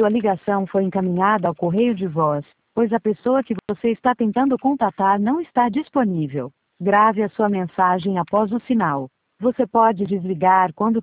Sua ligação foi encaminhada ao correio de voz, pois a pessoa que você está tentando contatar não está disponível. Grave a sua mensagem após o sinal. Você pode desligar quando